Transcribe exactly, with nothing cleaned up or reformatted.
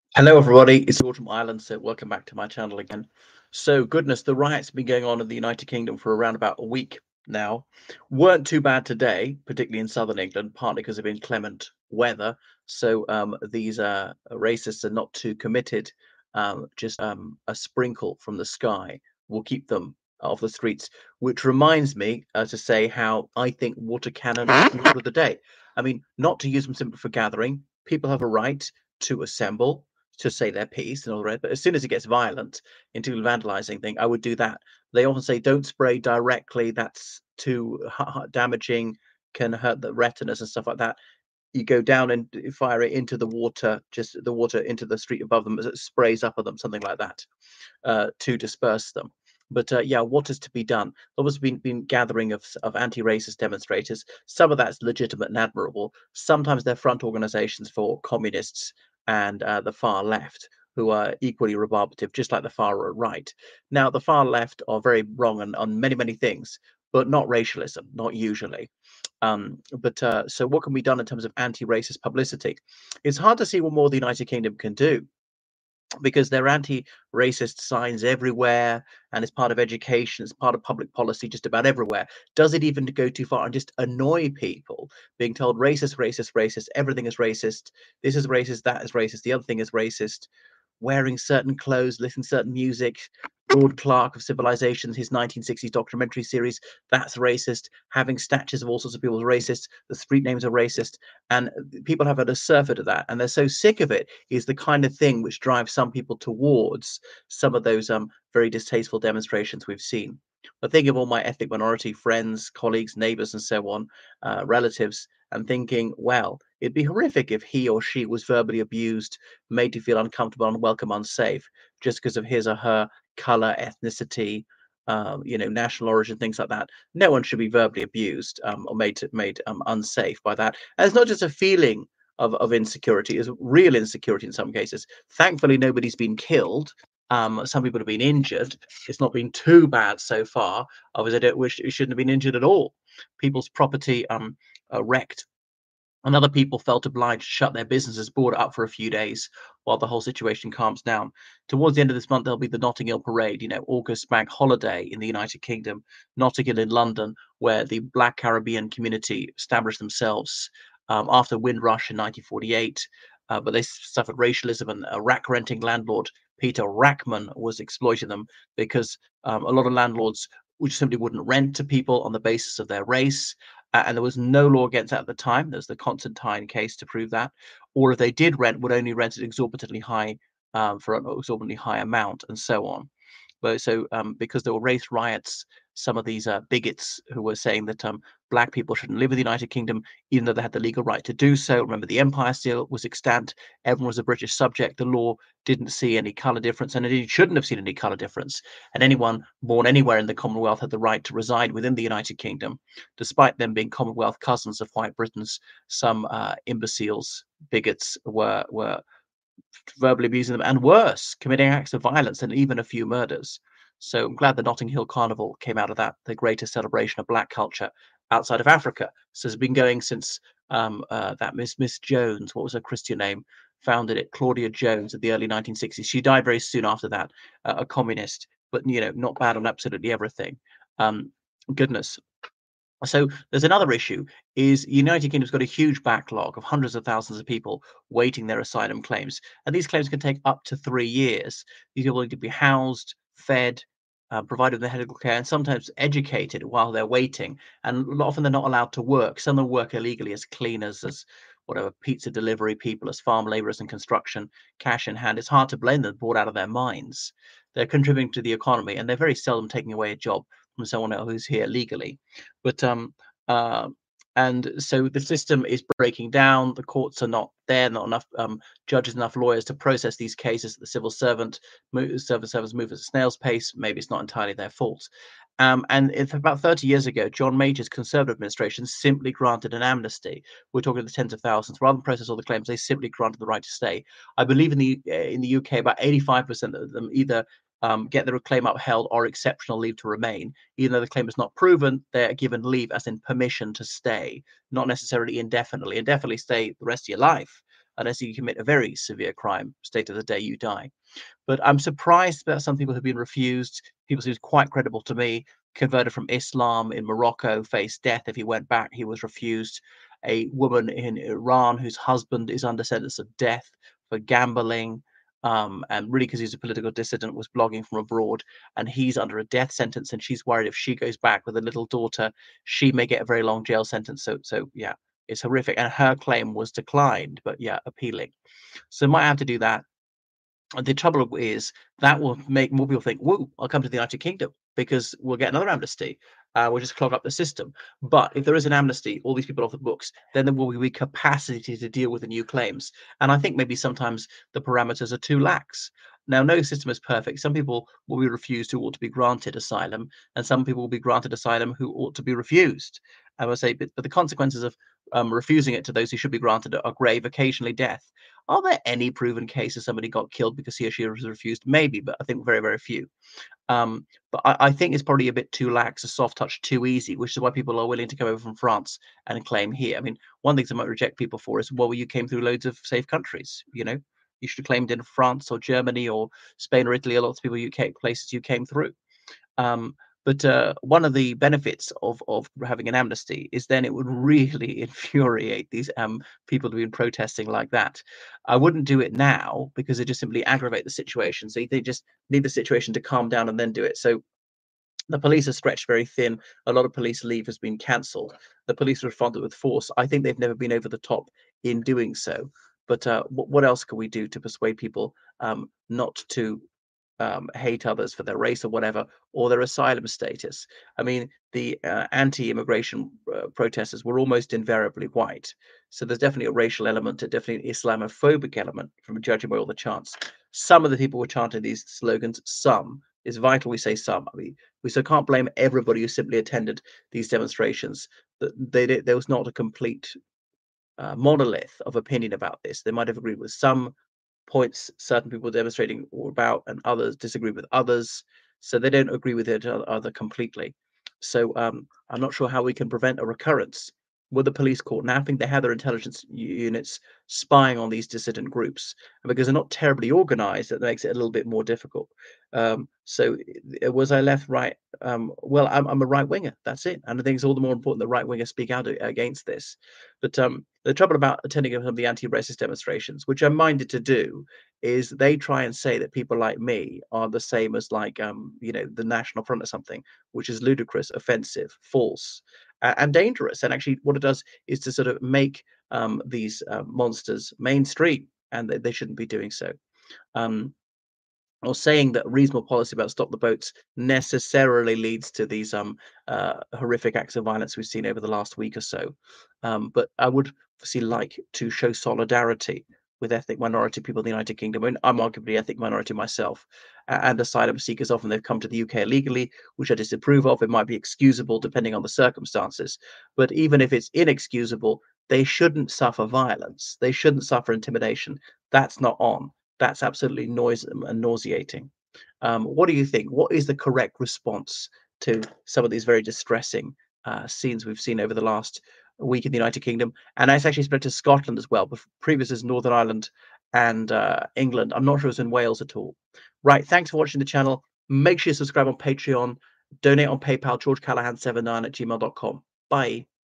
Hello, everybody. It's George from Ireland, so welcome back to my channel again. So, goodness, the riots have been going on in the United Kingdom for around about a week now. Weren't too bad today, particularly in southern England, partly because of inclement weather. So, um, these uh, racists are not too committed. Um, just um, a sprinkle from the sky will keep them off the streets, which reminds me uh, to say how I think water cannons rule the day. I mean, not to use them simply for gathering. People have a right to assemble to say their piece and all the rest. But as soon as it gets violent into vandalizing thing, I would do that. They often say don't spray directly. That's too ha- damaging, can hurt the retinas and stuff like that. You go down and fire it into the water, just the water into the street above them as it sprays up at them, something like that, uh, to disperse them. But uh, yeah, what is to be done? There has been been gathering of of anti-racist demonstrators. Some of that's legitimate and admirable. Sometimes they're front organisations for communists and uh, the far left, who are equally rebarbative, just like the far right. Now, the far left are very wrong on, on many many things, but not racialism, not usually. Um, but uh, so, what can be done in terms of anti-racist publicity? It's hard to see what more the United Kingdom can do because there are anti-racist signs everywhere, and it's part of education, it's part of public policy just about everywhere. Does it even go too far and just annoy people being told racist, racist, racist, everything is racist, this is racist, that is racist, the other thing is racist, wearing certain clothes, listening to certain music? Lord Clark of Civilizations, his nineteen sixties documentary series, that's racist. Having statues of all sorts of people is racist. The street names are racist. And people have had a surfeit of that. And they're so sick of it, is the kind of thing which drives some people towards some of those um, very distasteful demonstrations we've seen. But think of all my ethnic minority friends, colleagues, neighbors, and so on, uh, relatives, and thinking, well, it'd be horrific if he or she was verbally abused, made to feel uncomfortable, unwelcome, unsafe, just because of his or her color, ethnicity, um, you know, national origin, things like that. No one should be verbally abused um, or made to, made um, unsafe by that. And it's not just a feeling of, of insecurity; it's real insecurity in some cases. Thankfully, nobody's been killed. Um, some people have been injured. It's not been too bad so far. Obviously, I don't wish it shouldn't have been injured at all. People's property um, uh, wrecked, and other people felt obliged to shut their businesses, board up for a few days while the whole situation calms down. Towards the end of this month, there'll be the Notting Hill Parade, you know, August bank holiday in the United Kingdom, Notting Hill in London, where the Black Caribbean community established themselves um, after Windrush in nineteen forty-eight. Uh, but they suffered racialism, and a rack renting landlord, Peter Rackman, was exploiting them because um, a lot of landlords which simply wouldn't rent to people on the basis of their race, uh, and there was no law against that at the time. There's the Constantine case to prove that. Or if they did rent, would only rent at exorbitantly high um, for an exorbitantly high amount, and so on. But so um, because there were race riots, some of these uh, bigots who were saying that um, black people shouldn't live in the United Kingdom, even though they had the legal right to do so. Remember, the empire still was extant. Everyone was a British subject. The law didn't see any color difference, and indeed shouldn't have seen any color difference. And anyone born anywhere in the Commonwealth had the right to reside within the United Kingdom, despite them being Commonwealth cousins of white Britons. Some uh, imbeciles, bigots were were verbally abusing them, and worse, committing acts of violence and even a few murders. So I'm glad the Notting Hill Carnival came out of that, the greatest celebration of black culture outside of Africa. So it's been going since um, uh, that Miss Miss Jones, what was her Christian name, founded it, Claudia Jones, in the early nineteen sixties. She died very soon after that, uh, a communist, but you know, not bad on absolutely everything. Um, Goodness, so there's another issue is United Kingdom's got a huge backlog of hundreds of thousands of people waiting their asylum claims. And these claims can take up to three years. These people need to be housed, fed, uh, provided with medical care, and sometimes educated while they're waiting. And often they're not allowed to work. Some of them work illegally as cleaners, as whatever, pizza delivery people, as farm laborers in construction, cash in hand. It's hard to blame them, bored out of their minds. They're contributing to the economy, and they're very seldom taking away a job from someone else who's here legally. But um, uh, and so the system is breaking down. The courts are not there, not enough um, judges, enough lawyers to process these cases. The civil servant, move, civil servants move at a snail's pace. Maybe it's not entirely their fault. Um, and if about thirty years ago, John Major's Conservative administration simply granted an amnesty. We're talking the tens of thousands. Rather than process all the claims, they simply granted the right to stay. I believe in the uh, in the U K, about eighty-five percent of them either um, get their claim upheld or exceptional leave to remain. Even though the claim is not proven, they're given leave as in permission to stay, not necessarily indefinitely. Indefinitely stay the rest of your life. unless you commit a very severe crime. State of the day, you die. But I'm surprised that some people have been refused. People seem quite credible to me. Converted from Islam in Morocco, faced death if he went back. He was refused. A woman in Iran whose husband is under sentence of death for gambling, um, and really because he's a political dissident, was blogging from abroad, and he's under a death sentence, and she's worried if she goes back with a little daughter, she may get a very long jail sentence. So, so yeah, it's horrific. And her claim was declined, but yeah, appealing. So might have to do that. The trouble is that will make more people think, "Whoa, I'll come to the United Kingdom because we'll get another amnesty. Uh, we'll just clog up the system." But if there is an amnesty, all these people off the books, then there will be capacity to deal with the new claims. And I think maybe sometimes the parameters are too lax. Now, no system is perfect. Some people will be refused who ought to be granted asylum, and some people will be granted asylum who ought to be refused. I would say, but, but the consequences of um, refusing it to those who should be granted are grave, occasionally death. Are there any proven cases somebody got killed because he or she was refused? Maybe, but I think very, very few. Um, but I, I think it's probably a bit too lax, a soft touch, too easy, which is why people are willing to come over from France and claim here. I mean, one thing I might reject people for is, well, you came through loads of safe countries. You know, you should have claimed in France or Germany or Spain or Italy. A lot of people you came places you came through. Um, but uh, one of the benefits of of having an amnesty is then it would really infuriate these um, people who've been protesting like that. I wouldn't do it now because it just simply aggravate the situation. So they just need the situation to calm down and then do it. So the police are stretched very thin. A lot of police leave has been cancelled. The police responded with force. I think they've never been over the top in doing so. But uh, what, what else can we do to persuade people um, not to um, hate others for their race or whatever, or their asylum status? I mean, the uh, anti-immigration uh, protesters were almost invariably white. So there's definitely a racial element, a definitely an Islamophobic element from judging by all the chants. Some of the people were chanting these slogans. Some, it's vital we say some. I mean, we so can't blame everybody who simply attended these demonstrations. That they, they, there was not a complete uh, monolith of opinion about this. They might have agreed with some points certain people demonstrating about, and others disagree with others, so they don't agree with each other completely. So um, I'm not sure how we can prevent a recurrence. With the police caught napping, they have their intelligence units spying on these dissident groups, and because they're not terribly organized, that makes it a little bit more difficult. Um, so uh, was I left, right? Um, well, I'm, I'm a right winger. That's it, and I think it's all the more important that right wingers speak out against this. But um, the trouble about attending some of the anti-racist demonstrations, which I'm minded to do, is they try and say that people like me are the same as, like, um, you know, the National Front or something, which is ludicrous, offensive, false, uh, and dangerous. And actually, what it does is to sort of make um, these uh, monsters mainstream, and they, they shouldn't be doing so. Um, or saying that reasonable policy about stop the boats necessarily leads to these um uh, horrific acts of violence we've seen over the last week or so. Um, but I would obviously like to show solidarity with ethnic minority people in the United Kingdom. And I'm arguably ethnic minority myself, a- and asylum seekers. Often they've come to the U K illegally, which I disapprove of. It might be excusable depending on the circumstances, but even if it's inexcusable, they shouldn't suffer violence. They shouldn't suffer intimidation. That's not on. That's absolutely noisome and nauseating. Um, what do you think? What is the correct response to some of these very distressing uh, scenes we've seen over the last week in the United Kingdom? And it's actually spread to Scotland as well, but previous is Northern Ireland and uh, England. I'm not sure it's in Wales at all. Right. Thanks for watching the channel. Make sure you subscribe on Patreon, donate on PayPal, george callahan seven nine at gmail dot com. Bye.